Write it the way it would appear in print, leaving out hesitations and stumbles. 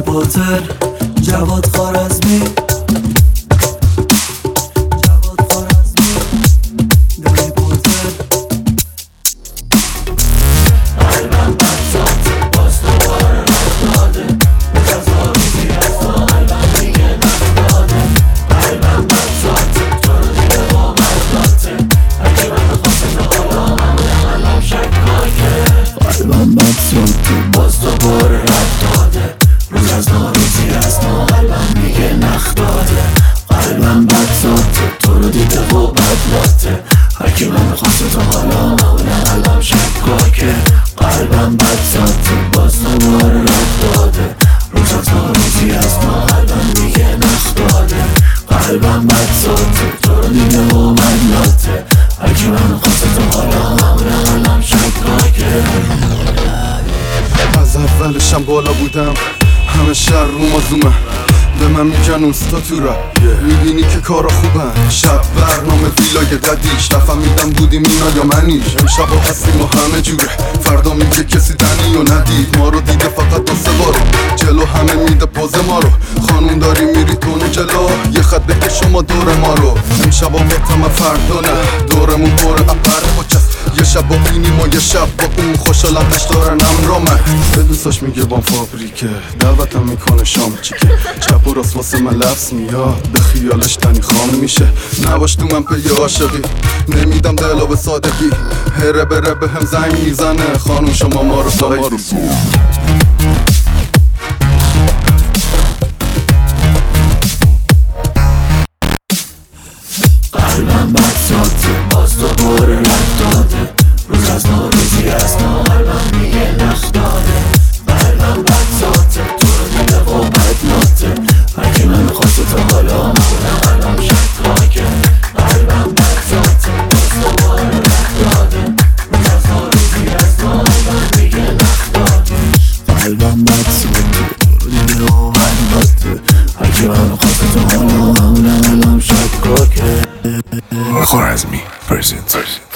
پاتر جواد خوارزمی باز دوباره رد داده روز از ناروزی از ما قلبم میگه نخ داده قلبم بد ساته تو رو دیده و بد لاته هرکی من خواسته تا حالا معمولا قلبم شکاکه قلبم بد ساته باز دوباره رد داده روز از ناروزی از ما قلبم میگه نخ داده قلبم بد ساته تو رو دیده و بد لاته هرکی من خواسته تا حالا معمولا قلبم شکاکه از اولشم بالا بودم همه شهر رو مازومه به من میگن اونستاتورا میبینی که کارا خوبن شب برنامه ویلای ددیش نفهمیدم بودیم اینا یا منیش امشب ها هستیم و همه جوره فردا میگه کسی دنی و ندید ما رو دیده فقط دو سه بارو جلو همه میده پوز ما رو خانون داری میری تونو جلو یه خط بکش شما دور ما رو امشب ها بتم فردا نه دورمون پر اپر خوچست یه شب با اینیم و یه شب با اون خوشحالتش دارن امرامه به دوستاش میگه بام فابریکه دعوتم میکنه شام چیکه چپ و راست واسه من لفظ میاد به خیالش تنی خام میشه نباش تو من پی عاشقی نمیدم دلو به سادگی هره بره به هم زنگ میزنه خانون شما ما رو سایدی قلبم بد ساته باز دوباره رد داده روز از ناروزی از ما قلبم میگه نخ داده قلبم بد ساته تو رو دیده و بد لاته هرکی من خواسته تا حالا معمولا قلبم شکاکه قلبم بد ساته باز دوباره رد داده روز از ناروزی از ما قلبم میگه نخ داده قلبم بد ساته تو رو دیده و بد لاته هرکی من خواسته تا حالا معمولا قلبم شکاکه Khwarazmi presents